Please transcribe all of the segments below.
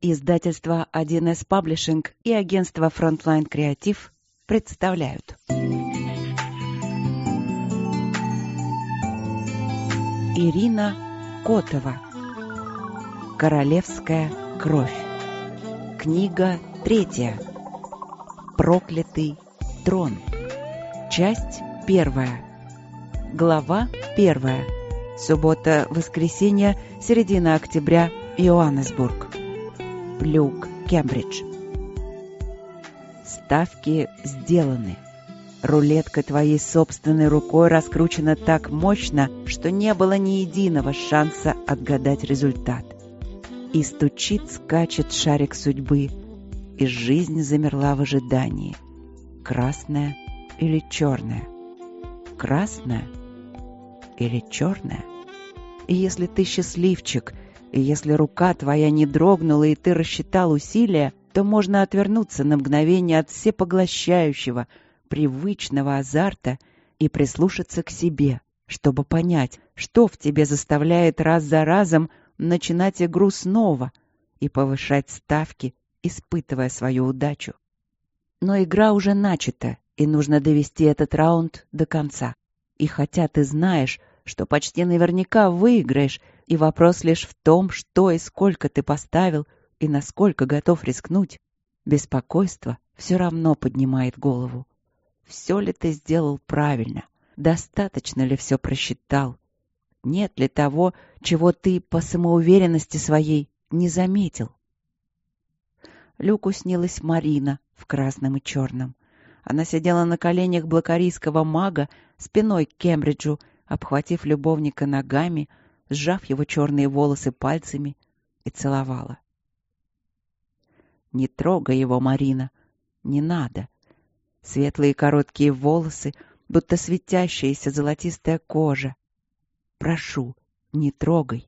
Издательство 1С Паблишинг и агентство Frontline Креатив представляют. Ирина Котова. Королевская кровь. Книга 3. Проклятый трон. Часть 1. Глава 1. Суббота-воскресенье, середина октября, Йоаннесбург. Люк, Кембридж. Ставки сделаны. Рулетка твоей собственной рукой раскручена так мощно, что не было ни единого шанса отгадать результат. И стучит, скачет шарик судьбы, и жизнь замерла в ожидании. Красная или черная? Красная или черная? И если ты счастливчик, и если рука твоя не дрогнула, и ты рассчитал усилия, то можно отвернуться на мгновение от всепоглощающего, привычного азарта и прислушаться к себе, чтобы понять, что в тебе заставляет раз за разом начинать игру снова и повышать ставки, испытывая свою удачу. Но игра уже начата, и нужно довести этот раунд до конца. И хотя ты знаешь, что почти наверняка выиграешь, и вопрос лишь в том, что и сколько ты поставил, и насколько готов рискнуть, беспокойство все равно поднимает голову. Все ли ты сделал правильно? Достаточно ли все просчитал? Нет ли того, чего ты по самоуверенности своей не заметил? Люку снилась Марина в красном и черном. Она сидела на коленях блокарийского мага, спиной к Кембриджу, обхватив любовника ногами, сжав его черные волосы пальцами, и целовала. «Не трогай его, Марина, не надо». Светлые короткие волосы, будто светящаяся золотистая кожа. «Прошу, не трогай».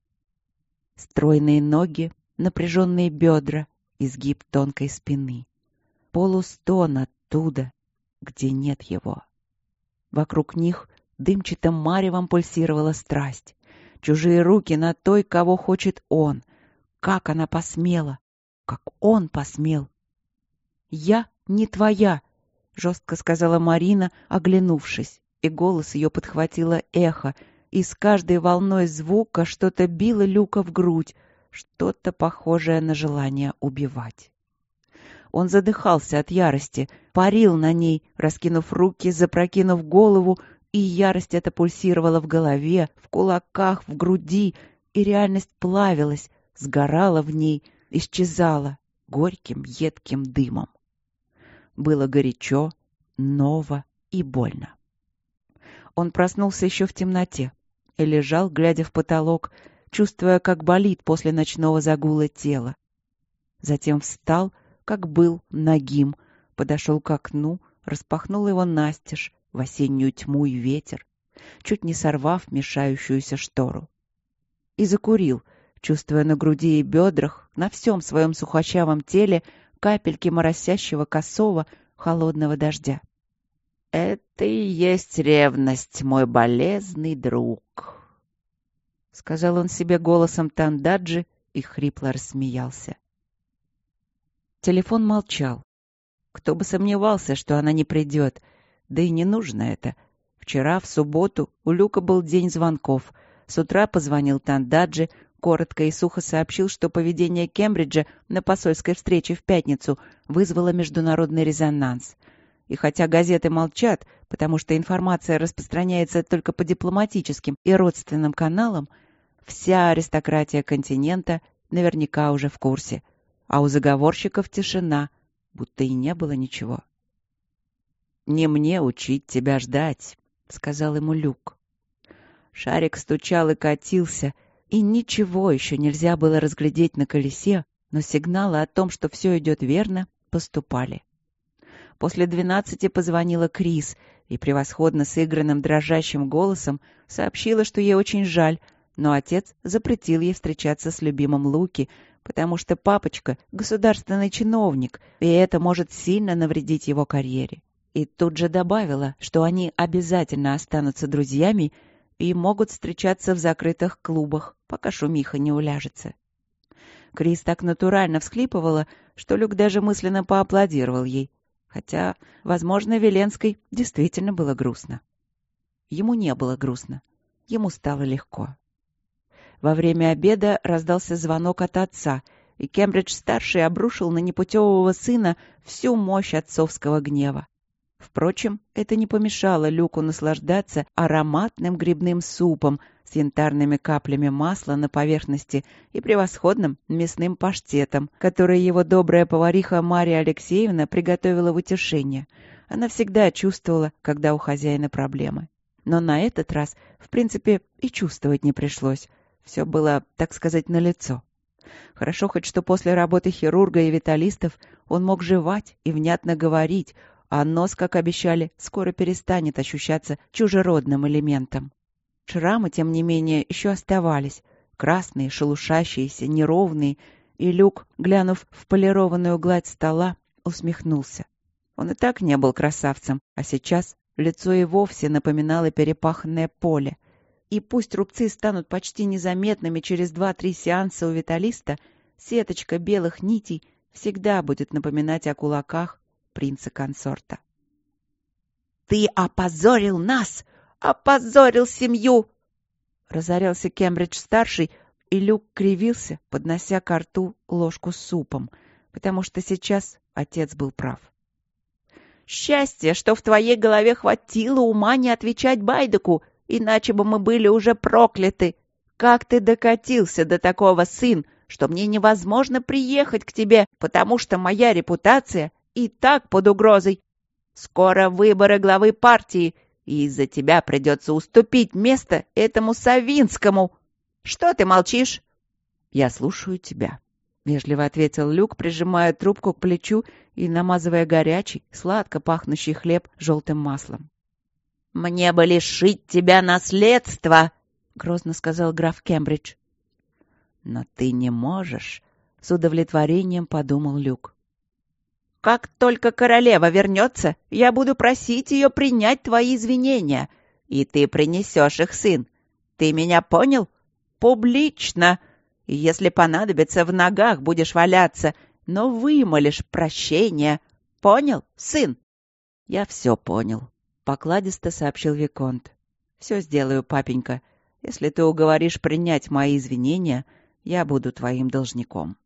Стройные ноги, напряженные бедра, изгиб тонкой спины. Полустон оттуда, где нет его. Вокруг них дымчатым маревом пульсировала страсть. Чужие руки на той, кого хочет он. Как она посмела? Как он посмел? «Я не твоя», — жестко сказала Марина, оглянувшись, и голос ее подхватило эхо, и с каждой волной звука что-то било Люка в грудь, что-то похожее на желание убивать. Он задыхался от ярости, парил на ней, раскинув руки, запрокинув голову, и ярость эта пульсировала в голове, в кулаках, в груди, и реальность плавилась, сгорала в ней, исчезала горьким, едким дымом. Было горячо, ново и больно. Он проснулся еще в темноте и лежал, глядя в потолок, чувствуя, как болит после ночного загула тело. Затем встал, как был, нагим, подошел к окну, распахнул его настежь в осеннюю тьму и ветер, чуть не сорвав мешающуюся штору. И закурил, чувствуя на груди и бедрах, на всем своем сухощавом теле капельки моросящего косого холодного дождя. «Это и есть ревность, мой болезный друг», — сказал он себе голосом Тандаджи и хрипло рассмеялся. Телефон молчал. Кто бы сомневался, что она не придет, да и не нужно это. Вчера, в субботу, у Люка был день звонков. С утра позвонил Тандаджи, коротко и сухо сообщил, что поведение Кембриджа на посольской встрече в пятницу вызвало международный резонанс. И хотя газеты молчат, потому что информация распространяется только по дипломатическим и родственным каналам, вся аристократия континента наверняка уже в курсе. А у заговорщиков тишина, будто и не было ничего. «Не мне учить тебя ждать», — сказал ему Люк. Шарик стучал и катился, и ничего еще нельзя было разглядеть на колесе, но сигналы о том, что все идет верно, поступали. После 12 позвонила Крис и превосходно сыгранным дрожащим голосом сообщила, что ей очень жаль, но отец запретил ей встречаться с любимым Луки, потому что папочка — государственный чиновник, и это может сильно навредить его карьере. И тут же добавила, что они обязательно останутся друзьями и могут встречаться в закрытых клубах, пока шумиха не уляжется. Крис так натурально всхлипывала, что Люк даже мысленно поаплодировал ей. Хотя, возможно, Веленской действительно было грустно. Ему не было грустно. Ему стало легко. Во время обеда раздался звонок от отца, и Кембридж-старший обрушил на непутевого сына всю мощь отцовского гнева. Впрочем, это не помешало Люку наслаждаться ароматным грибным супом с янтарными каплями масла на поверхности и превосходным мясным паштетом, который его добрая повариха Мария Алексеевна приготовила в утешение. Она всегда чувствовала, когда у хозяина проблемы. Но на этот раз, в принципе, и чувствовать не пришлось. Все было, так сказать, налицо. Хорошо хоть, что после работы хирурга и виталистов он мог жевать и внятно говорить, а нос, как обещали, скоро перестанет ощущаться чужеродным элементом. Шрамы, тем не менее, еще оставались. Красные, шелушащиеся, неровные, и Люк, глянув в полированную гладь стола, усмехнулся. Он и так не был красавцем, а сейчас лицо и вовсе напоминало перепаханное поле. И пусть рубцы станут почти незаметными через 2-3 сеанса у виталиста, сеточка белых нитей всегда будет напоминать о кулаках принца-консорта. «Ты опозорил нас! Опозорил семью!» Разорялся Кембридж-старший, и Люк кривился, поднося ко рту ложку с супом, потому что сейчас отец был прав. «Счастье, что в твоей голове хватило ума не отвечать Байдеку, иначе бы мы были уже прокляты. Как ты докатился до такого, сын, что мне невозможно приехать к тебе, потому что моя репутация и так под угрозой. Скоро выборы главы партии, и из-за тебя придется уступить место этому Савинскому. Что ты молчишь?» «Я слушаю тебя», — вежливо ответил Люк, прижимая трубку к плечу и намазывая горячий, сладко пахнущий хлеб желтым маслом. «Мне бы лишить тебя наследства», — грозно сказал граф Кембридж. «Но ты не можешь», — с удовлетворением подумал Люк. «Как только королева вернется, я буду просить ее принять твои извинения, и ты принесешь их, сын. Ты меня понял? Публично. И если понадобится, в ногах будешь валяться, но вымолишь прощение. Понял, сын?» «Я все понял», — покладисто сообщил виконт. «Все сделаю, папенька. Если ты уговоришь принять мои извинения, я буду твоим должником».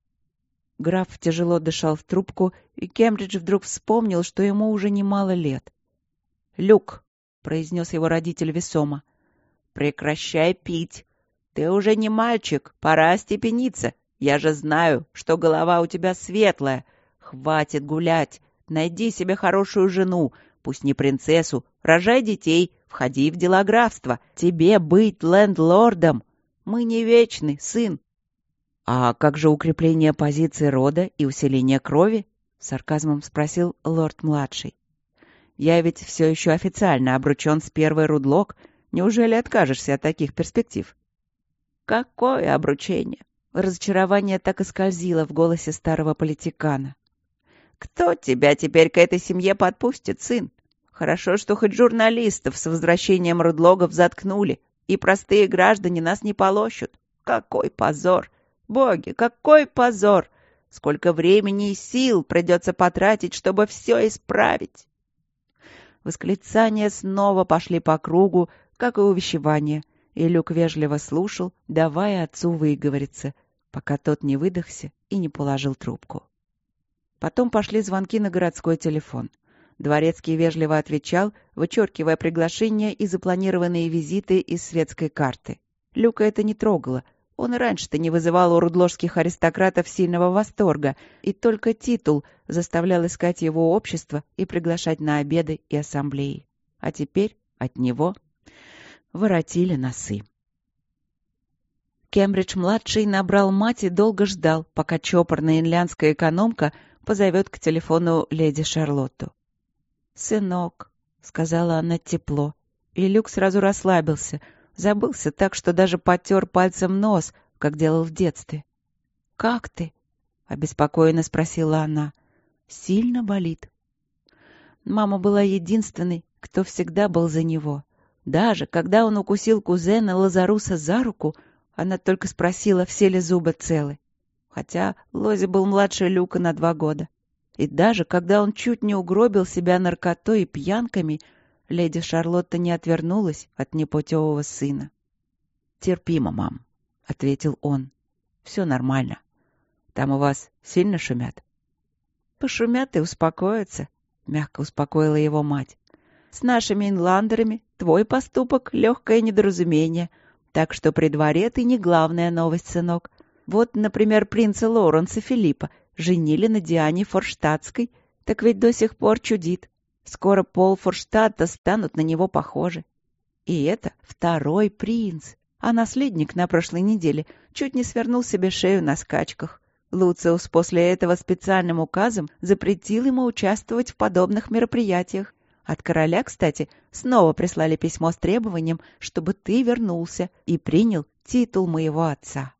Граф тяжело дышал в трубку, и Кембридж вдруг вспомнил, что ему уже немало лет. «Люк», — произнес его родитель весомо, — «прекращай пить. Ты уже не мальчик, пора остепениться. Я же знаю, что голова у тебя светлая. Хватит гулять. Найди себе хорошую жену, пусть не принцессу, рожай детей, входи в дела графства. Тебе быть лендлордом. Мы не вечны, сын». «А как же укрепление позиции рода и усиление крови?» — с сарказмом спросил лорд-младший. «Я ведь все еще официально обручен с первой Рудлок. Неужели откажешься от таких перспектив?» «Какое обручение?» Разочарование так и скользило в голосе старого политикана. «Кто тебя теперь к этой семье подпустит, сын? Хорошо, что хоть журналистов с возвращением Рудлогов заткнули, и простые граждане нас не полощут. Какой позор! Боги, какой позор! Сколько времени и сил придется потратить, чтобы все исправить!» Восклицания снова пошли по кругу, как и увещевания, и Люк вежливо слушал, давая отцу выговориться, пока тот не выдохся и не положил трубку. Потом пошли звонки на городской телефон. Дворецкий вежливо отвечал, вычеркивая приглашения и запланированные визиты из светской карты. Люка это не трогало. Он и раньше-то не вызывал у рудложских аристократов сильного восторга, и только титул заставлял искать его общество и приглашать на обеды и ассамблеи. А теперь от него воротили носы. Кембридж-младший набрал мать и долго ждал, пока чопорная инлянская экономка позовет к телефону леди Шарлотту. «Сынок», — сказала она тепло, и Люк сразу расслабился, забылся так, что даже потер пальцем нос, как делал в детстве. «Как ты?» — обеспокоенно спросила она. «Сильно болит?» Мама была единственной, кто всегда был за него. Даже когда он укусил кузена Лазаруса за руку, она только спросила, все ли зубы целы. хотя Лози был младше Люка на 2 года. И даже когда он чуть не угробил себя наркотой и пьянками, леди Шарлотта не отвернулась от непутевого сына. «Терпимо, мам», — ответил он. «Все нормально. Там у вас сильно шумят?» «Пошумят и успокоятся», — мягко успокоила его мать. «С нашими инландерами твой поступок — легкое недоразумение, так что при дворе ты не главная новость, сынок. Вот, например, принца Лоуренса Филиппа женили на Диане Форштадтской, так ведь до сих пор чудит. Скоро пол Форштадта станут на него похожи. И это 2-й принц, а наследник на прошлой неделе чуть не свернул себе шею на скачках. Луциус после этого специальным указом запретил ему участвовать в подобных мероприятиях. От короля, кстати, снова прислали письмо с требованием, чтобы ты вернулся и принял титул моего отца».